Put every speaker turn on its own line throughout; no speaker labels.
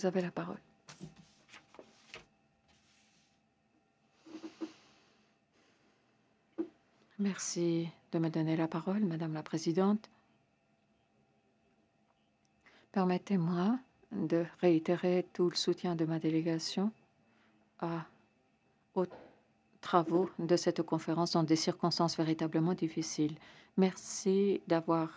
vous avez la parole. Merci de me donner la parole, Madame la Présidente. Permettez-moi de réitérer tout le soutien de ma délégation aux travaux de cette conférence dans des circonstances véritablement difficiles. Merci d'avoir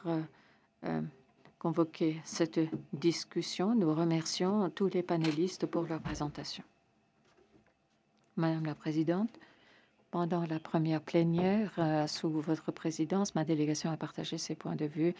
convoqué cette discussion. Nous remercions tous les panélistes pour leur présentation. Madame la Présidente, pendant la première plénière, sous votre présidence, ma délégation a partagé ses points de vue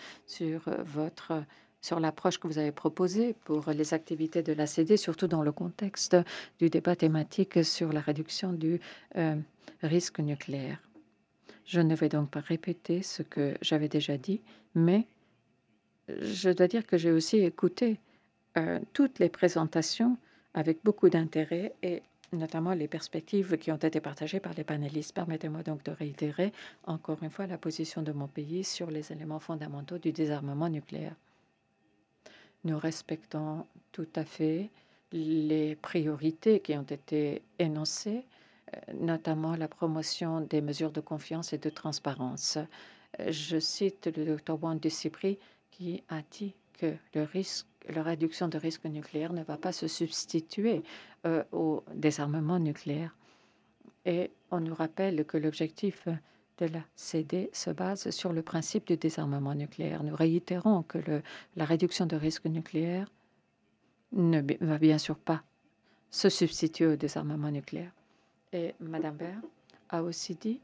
sur l'approche que vous avez proposée pour les activités de l'ACD, surtout dans le contexte du débat thématique sur la réduction du risque nucléaire. Je ne vais donc pas répéter ce que j'avais déjà dit, mais je dois dire que j'ai aussi écouté toutes les présentations avec beaucoup d'intérêt et notamment les perspectives qui ont été partagées par les panélistes. Permettez-moi donc de réitérer encore une fois la position de mon pays sur les éléments fondamentaux du désarmement nucléaire. Nous respectons tout à fait les priorités qui ont été énoncées, notamment la promotion des mesures de confiance et de transparence. Je cite le Dr Juan Ducipri qui a dit que la réduction de risque nucléaire ne va pas se substituer au désarmement nucléaire. Et on nous rappelle que l'objectif de la CD se base sur le principe du désarmement nucléaire. Nous réitérons que la réduction de risque nucléaire ne va bien sûr pas se substituer au désarmement nucléaire. Et Madame Baird a aussi dit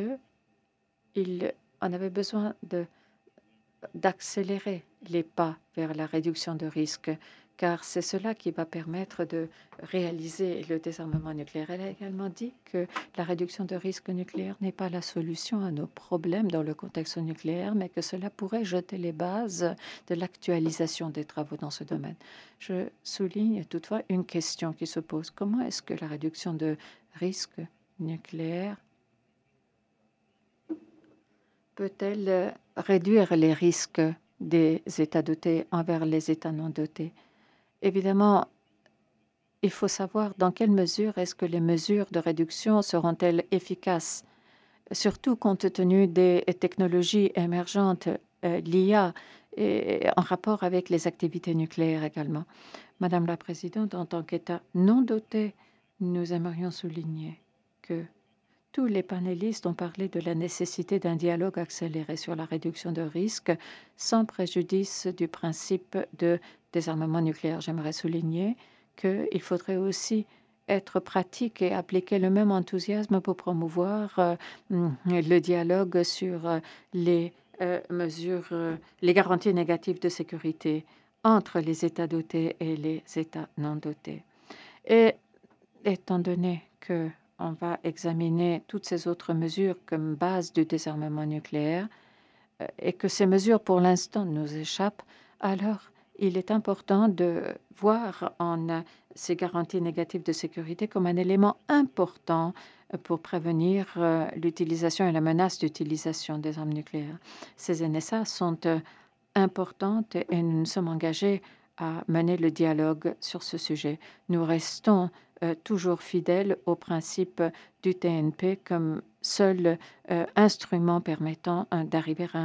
qu'il en avait besoin d'accélérer les pas vers la réduction de risque, car c'est cela qui va permettre de réaliser le désarmement nucléaire. Elle a également dit que la réduction de risque nucléaire n'est pas la solution à nos problèmes dans le contexte nucléaire, mais que cela pourrait jeter les bases de l'actualisation des travaux dans ce domaine. Je souligne toutefois une question qui se pose. Comment est-ce que la réduction de risque nucléaire peut-elle réduire les risques des États dotés envers les États non dotés? Évidemment, il faut savoir dans quelle mesure est-ce que les mesures de réduction seront-elles efficaces, surtout compte tenu des technologies émergentes, l'IA, et en rapport avec les activités nucléaires également. Madame la Présidente, en tant qu'État non doté, nous aimerions souligner que tous les panélistes ont parlé de la nécessité d'un dialogue accéléré sur la réduction de risques sans préjudice du principe de désarmement nucléaire. J'aimerais souligner qu'il faudrait aussi être pratique et appliquer le même enthousiasme pour promouvoir le dialogue sur les mesures, les garanties négatives de sécurité entre les États dotés et les États non dotés. Et étant donné qu'on va examiner toutes ces autres mesures comme base du désarmement nucléaire et que ces mesures pour l'instant nous échappent, alors il est important de voir ces garanties négatives de sécurité comme un élément important pour prévenir l'utilisation et la menace d'utilisation des armes nucléaires. Ces NSA sont importantes et nous nous sommes engagés à mener le dialogue sur ce sujet. Nous restons toujours fidèles au principe du TNP comme seul instrument permettant d'arriver à